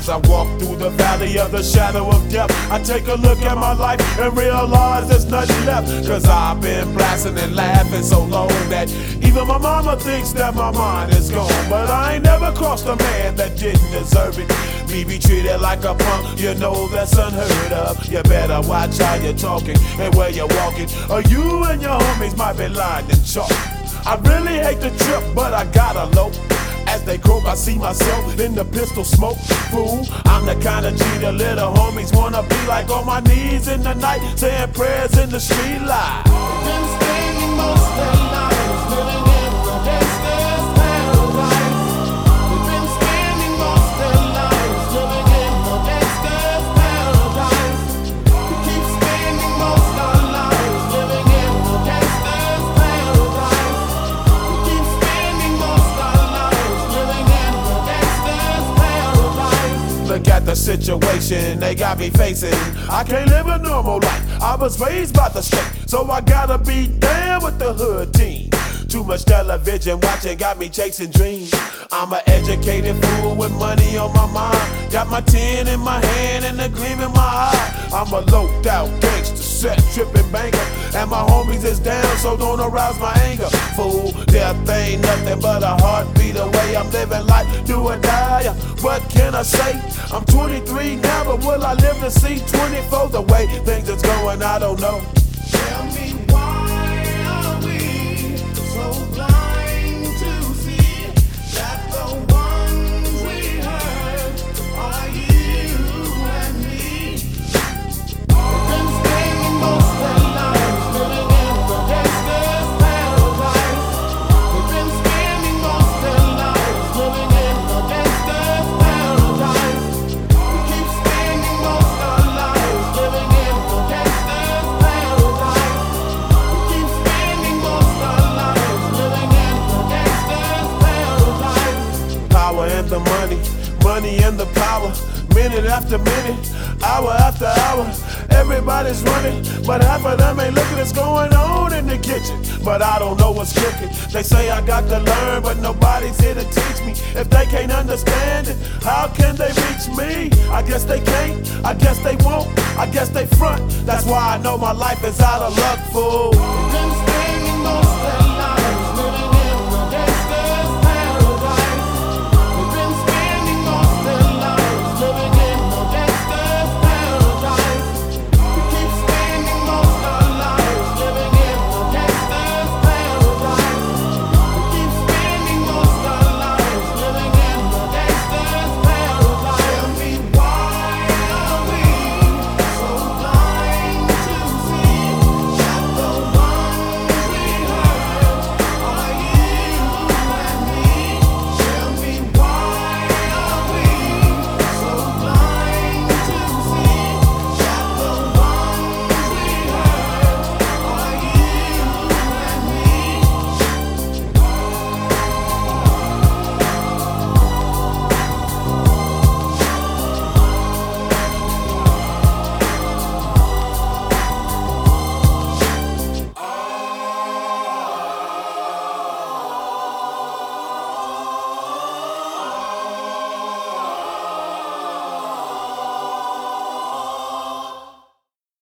I walk through the valley of the shadow of death, I take a look at my life and realize there's nothing left. Cause I've been blasting and laughing so long that even my mama thinks that my mind is gone. But I ain't never crossed a man that didn't deserve it. Me be treated like a punk, you know that's unheard of. You better watch how you're talking and where you're walking, or you and your homies might be lined in chalk. I really hate the trip, but I gotta low. As they croak, I see myself in the pistol smoke. Fool, I'm the kind of G the little homies wanna be like, on my knees in the night, saying prayers in the street light. Been spending most of their lives living in the gangster's paradise. We've been spending most of their lives living in the gangster's paradise. We keep spending most of our lives living in the gangster's paradise. We keep spending most of our lives living in the gangster's paradise. Look at the situation they got me facing. I can't live a normal life. I was raised by the state, so I gotta be down with the hood team. Too much television watching got me chasing dreams. I'm an educated fool with money on my mind. Got my tin in my hand and a gleam in my eye. I'm a loped out gangster, set tripping banker, and my homies is down, so don't arouse my anger. Fool, death ain't nothing but a heartbeat away. I'm living life, do or die. What can I say? I'm 23 now, but will I live to see 24? The way things is going, I don't know. Tell me, why are we so blind to see that the ones we hurt are you and me? We've been spending most of our lives living in the gangster's paradise. We've been spending most of our lives living in the gangster's paradise. We keep spending most of our lives living in the gangster's paradise. We keep spending most of our lives living in the gangster's paradise. Power and the money, money and the power. Minute after minute, hour after hour, everybody's running, but half of them ain't looking what's going on in the kitchen. But I don't know what's cooking. They say I got to learn, but nobody's here to teach me. If they can't understand it, how can they reach me? I guess they can't, I guess they won't, I guess they front. That's why I know my life is out of luck, fool. We've been spending most of